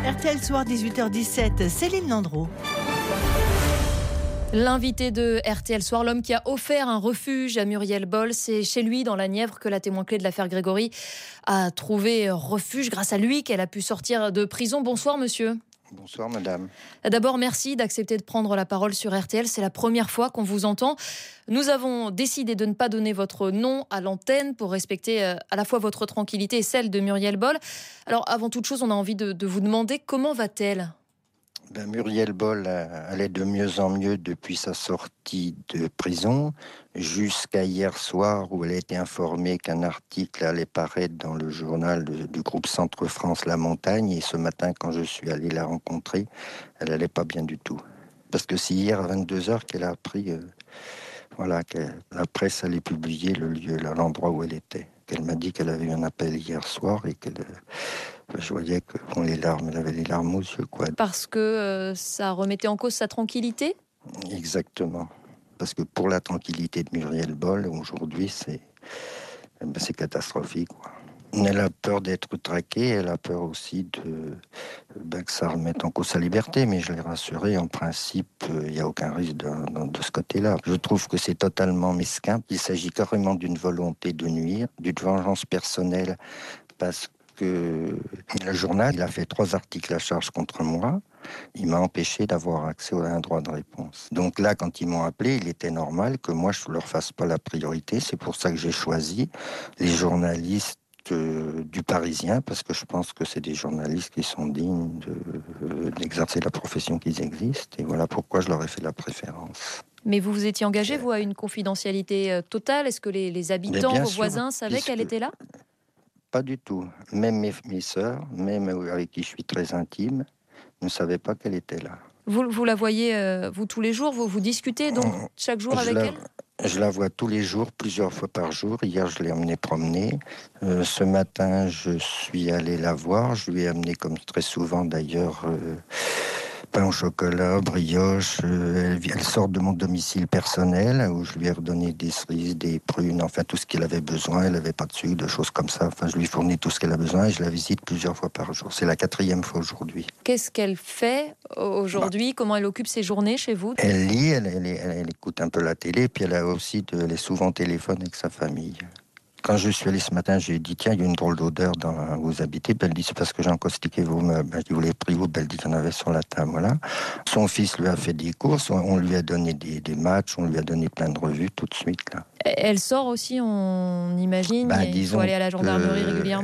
RTL Soir, 18h17, Céline Landreau. L'invité de RTL Soir, l'homme qui a offert un refuge à Muriel Boll, c'est chez lui dans la Nièvre que la témoin clé de l'affaire Grégory a trouvé refuge. Grâce à lui qu'elle a pu sortir de prison. Bonsoir monsieur. Bonsoir madame. D'abord, merci d'accepter de prendre la parole sur RTL. C'est la première fois qu'on vous entend. Nous avons décidé de ne pas donner votre nom à l'antenne pour respecter à la fois votre tranquillité et celle de Muriel Boll. Alors, avant toute chose, on a envie de vous demander comment va-t-elle ? Muriel Boll allait de mieux en mieux depuis sa sortie de prison, jusqu'à hier soir où elle a été informée qu'un article allait paraître dans le journal du groupe Centre France La Montagne. Et ce matin, quand je suis allé la rencontrer, elle n'allait pas bien du tout. Parce que c'est hier à 22h qu'elle a appris que la presse allait publier le lieu, l'endroit où elle était. Elle m'a dit qu'elle avait eu un appel hier soir et qu'elle... Je voyais que elle avait les larmes aux yeux, quoi. Parce que ça remettait en cause sa tranquillité ? Exactement. Parce que pour la tranquillité de Muriel Boll, aujourd'hui, c'est catastrophique, quoi. Elle a peur d'être traquée, elle a peur aussi que ça remette en cause sa liberté, mais je l'ai rassurée, en principe, il n'y a aucun risque de ce côté-là. Je trouve que c'est totalement mesquin. Il s'agit carrément d'une volonté de nuire, d'une vengeance personnelle, parce que le journal, il a fait 3 articles à charge contre moi. Il m'a empêché d'avoir accès à un droit de réponse. Donc là, quand ils m'ont appelé, il était normal que moi, je ne leur fasse pas la priorité. C'est pour ça que j'ai choisi les journalistes du Parisien, parce que je pense que c'est des journalistes qui sont dignes d'exercer la profession qu'ils existent. Et voilà pourquoi je leur ai fait la préférence. Mais vous vous étiez engagé, vous, à une confidentialité totale ? Est-ce que les habitants, vos voisins, savaient qu'elle était là ? Pas du tout. Même mes sœurs, même avec qui je suis très intime, ne savaient pas qu'elle était là. Vous la voyez, vous, tous les jours ? Vous discutez donc chaque jour avec elle ? Je la vois tous les jours, plusieurs fois par jour. Hier, je l'ai emmenée promener. Ce matin, je suis allé la voir. Je lui ai amené, comme très souvent d'ailleurs, pain au chocolat, brioche. Elle sort de mon domicile personnel où je lui ai redonné des cerises, des prunes, enfin tout ce qu'elle avait besoin. Elle n'avait pas de sucre, de choses comme ça. Enfin, je lui fournis tout ce qu'elle a besoin et je la visite plusieurs fois par jour. C'est la 4e fois aujourd'hui. Qu'est-ce qu'elle fait aujourd'hui ? Comment elle occupe ses journées chez vous ? Elle lit, elle écoute un peu la télé, puis elle est souvent au téléphone avec sa famille. Quand je suis allé ce matin, j'ai dit, tiens, il y a une drôle d'odeur où vous habitez. Puis elle dit, c'est parce que j'ai encausticé vos meubles. Je dis, vous l'avez pris où ? Elle dit qu'il y en avait sur la table, voilà. Son fils lui a fait des courses, on lui a donné des matchs, on lui a donné plein de revues tout de suite, là. Elle sort aussi, on imagine, il faut aller à la gendarmerie régulièrement ?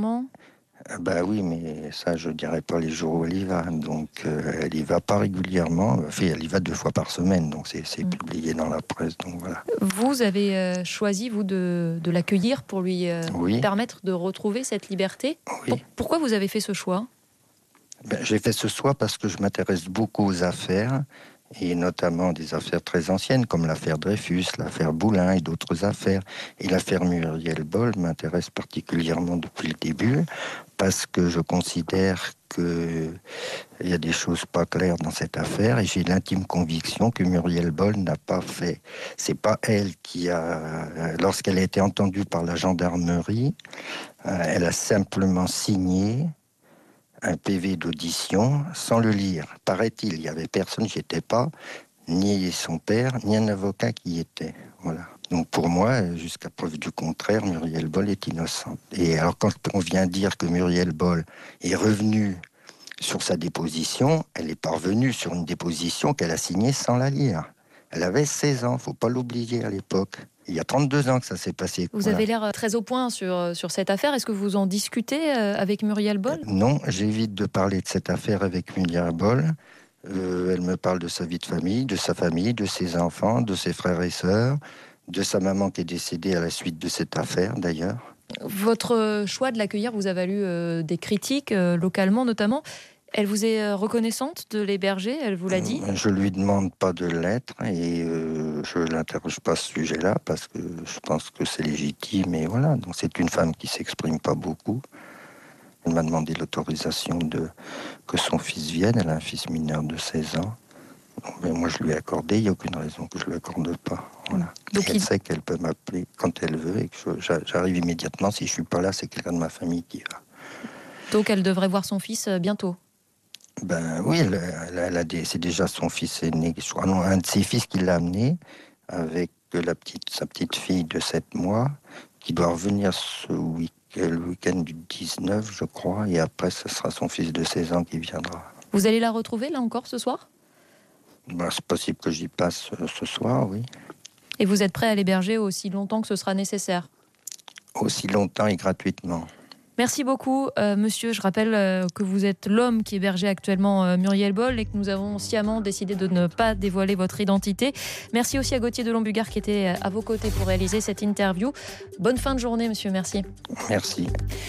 Oui, mais ça, je dirais pas les jours où elle y va. Donc, elle y va pas régulièrement. Enfin, elle y va 2 fois par semaine. Donc, c'est publié dans la presse. Donc, voilà. Vous avez choisi, vous, de l'accueillir pour lui permettre de retrouver cette liberté. Oui. Pourquoi vous avez fait ce choix ? J'ai fait ce choix parce que je m'intéresse beaucoup aux affaires, et notamment des affaires très anciennes, comme l'affaire Dreyfus, l'affaire Boulin et d'autres affaires. Et l'affaire Muriel Boll m'intéresse particulièrement depuis le début, parce que je considère qu'il y a des choses pas claires dans cette affaire, et j'ai l'intime conviction que Muriel Boll n'a pas fait. C'est pas elle qui a... Lorsqu'elle a été entendue par la gendarmerie, elle a simplement signé un PV d'audition sans le lire. Paraît-il, il n'y avait personne, j'y étais pas, ni son père, ni un avocat qui y était. Voilà. Donc pour moi, jusqu'à preuve du contraire, Muriel Boll est innocente. Et alors quand on vient dire que Muriel Boll est revenue sur sa déposition, elle est parvenue sur une déposition qu'elle a signée sans la lire. Elle avait 16 ans, faut pas l'oublier à l'époque. Il y a 32 ans que ça s'est passé. Vous avez l'air très au point sur cette affaire. Est-ce que vous en discutez avec Muriel Boll ? Non, j'évite de parler de cette affaire avec Muriel Boll. Elle me parle de sa vie de famille, de ses enfants, de ses frères et sœurs, de sa maman qui est décédée à la suite de cette affaire d'ailleurs. Votre choix de l'accueillir vous a valu des critiques, localement notamment. Elle vous est reconnaissante de l'héberger, elle vous l'a dit ? Je lui demande pas de l'être et je l'interroge pas à ce sujet-là parce que je pense que c'est légitime et voilà. Donc c'est une femme qui s'exprime pas beaucoup. Elle m'a demandé l'autorisation que son fils vienne. Elle a un fils mineur de 16 ans. Mais moi je lui ai accordé, il n'y a aucune raison que je ne lui accorde pas. Voilà. Donc elle sait qu'elle peut m'appeler quand elle veut et que j'arrive immédiatement. Si je suis pas là, c'est quelqu'un de ma famille qui va. Donc elle devrait voir son fils bientôt ? Ben oui, c'est déjà son fils aîné, je crois, non, un de ses fils qui l'a amené avec sa petite fille de 7 mois qui doit revenir le week-end du 19, je crois, et après, ce sera son fils de 16 ans qui viendra. Vous allez la retrouver là encore ce soir ? Ben, c'est possible que j'y passe ce soir, oui. Et vous êtes prêt à l'héberger aussi longtemps que ce sera nécessaire ? Aussi longtemps et gratuitement. Merci beaucoup, monsieur. Je rappelle que vous êtes l'homme qui hébergeait actuellement Muriel Boll et que nous avons sciemment décidé de ne pas dévoiler votre identité. Merci aussi à Gauthier de Lombugard qui était à vos côtés pour réaliser cette interview. Bonne fin de journée, monsieur. Merci. Merci.